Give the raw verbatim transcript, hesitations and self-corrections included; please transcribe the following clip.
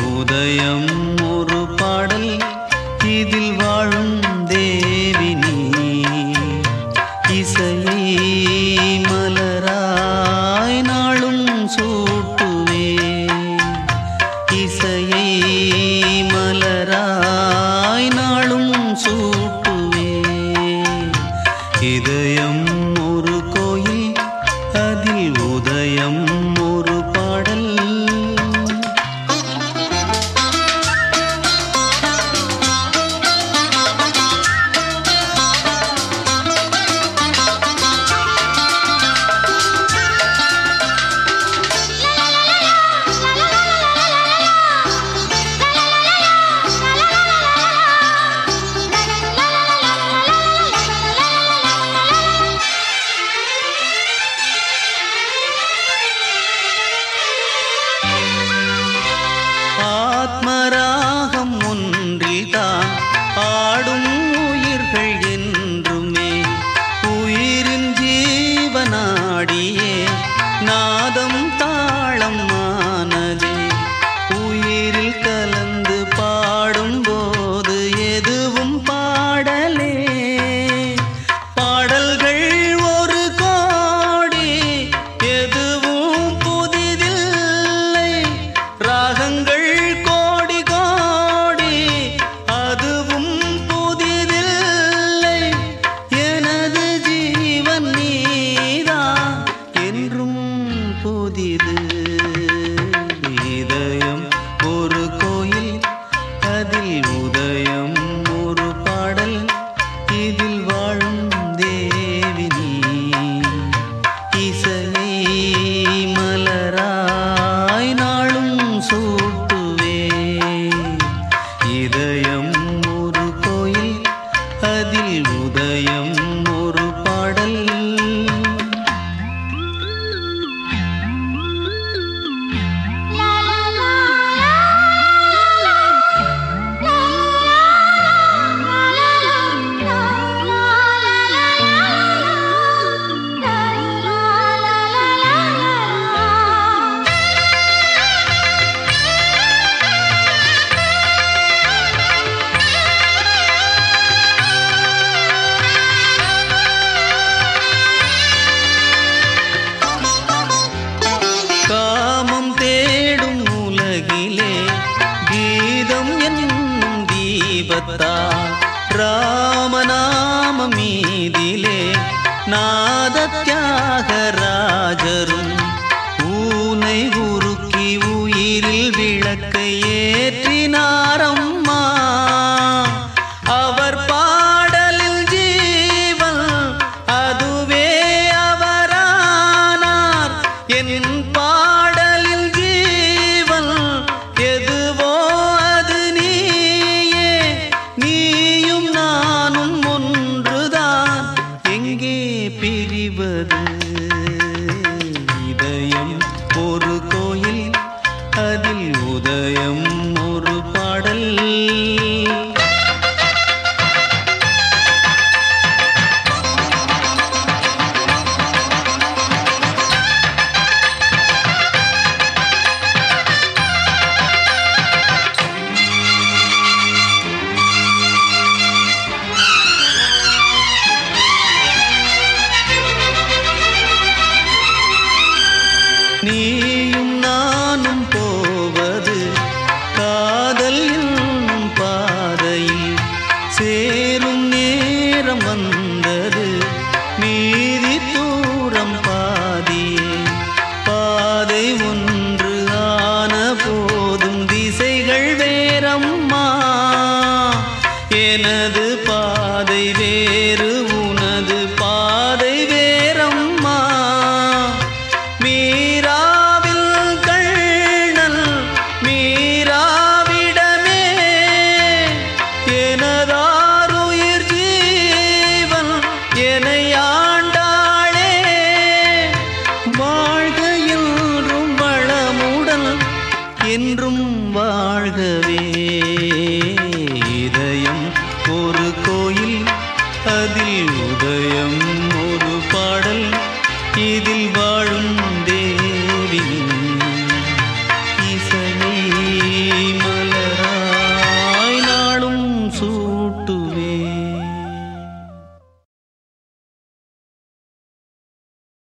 உதயம் ஒரு பாடல் இதில் வாழும் தேவி நீ இசையை மலராய் நாளும் சூட்டுவே இசையை மலராய் நாளும் சூட்டுவே இதயம் ஒரு கோயில் அதில் உதயம் ஒரு பாடல் ஆத்மராகம் ஒன்றில்தான் ஆடும் உயிர்கள் என்றுமே உயிரின் ஜீவனாடியே நாதம் தாளம் ஆனதே உயிரில் கலந்து பாடும்போது எதுவும் பாடலே பாடல்கள் ஒரு கோடி எதுவும் புதிதில்லை ராகங்கள் இதயம் ஒரு கோயில் அதில் உதயம் ஒரு பாடல் இதில் வாழும் தேவி நீ இசையை மலராய் நாளும் சூட்டுவே இதயம் ஒரு கோயில் அதில் உதயம் ஒரு பாடல் காமம் தேடும் உலகிலே கீதம் என்னும் தீபத்தால் ராமநாம மீதிலே நாத தியாகராஜரும் ஊனை உருக்கி உயிரில் விளக்கை ஏற்றினாரம்மா அவர் பாடலில் ஜீவன் அதுவே அவரானார் என் பாடலில் ஜீவன் எதுவோ அது நீயே நீயும் நானும் ஒன்றுதான் எங்கே பிரிவது இதயம் ஒரு கோயில் அதில் உதயம் ஒரு பாடல் நீயும் நானும் போவது காதல் என்னும் பாதையில் சேரும் நேரம் வந்தது மீதி தூரம் பாதியே பாதை ஒன்று ஆன போதும் திசைகள் வேறம்மா எனது பாதை வேறு உனது பாதை வேறம்மா மீராவில் கண்ணல் மீராவிடமே எனதாருயிர் ஜீவன் என்னை ஆண்டாளே வாழ்க என்றும் வளமுடன் என்றும் வாழ்கவே இதயம் ஒரு கோயில் அதில் உதயம்